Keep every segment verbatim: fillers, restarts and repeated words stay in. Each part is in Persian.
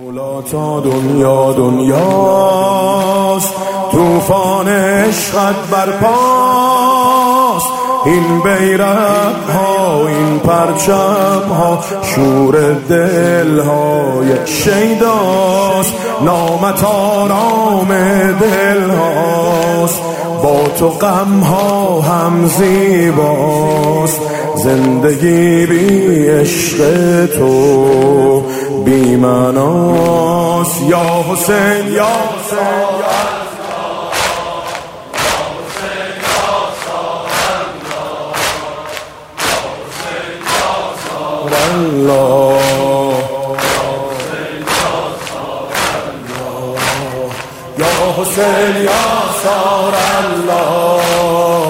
مولا تا دنیا دنیاست، طوفان عشقت برپاست. این بیرق ها، این پرچم ها، شور دل های شیداست. نامت آرام دل هاست، با تو غم ها هم زیباست. زندگی بی عشق تو بی معناست. یا حسین یا حسین الله، یا حسین یا سار الله،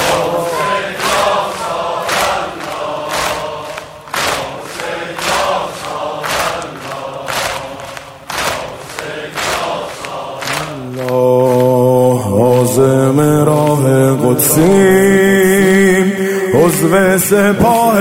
عازم راه قدسیم، عضو سپاه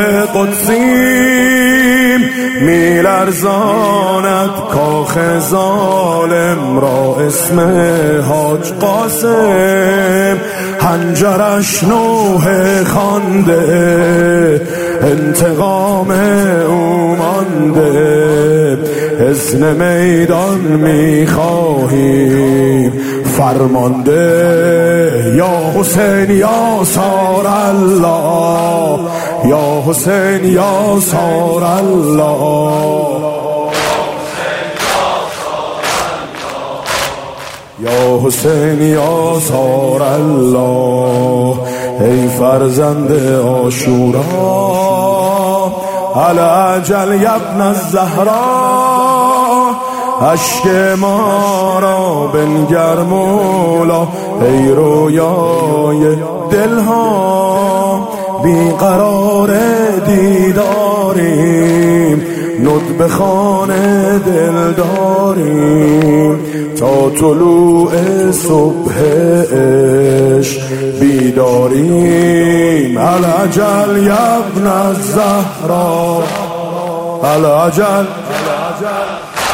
قدسیم. میلرزاند کاخ ظالم را اسم حاج قاسم. حنجرش نوح خوانده، انتقام او مانده. اذن میدان میخواهیم فرمانده. یا حسین یا سار الله، یا حسین یا سار الله، یا حسین یا سار الله. ای فرزند عاشورا، العجل یبن الزهرا. اشک ما را بنگر مولا، ای رویای دلها. بیقرار دیداریم، ندب خانه دل داریم. تا طلوع صبح عشق بیداریم. العجل یبن الزهرا، العجل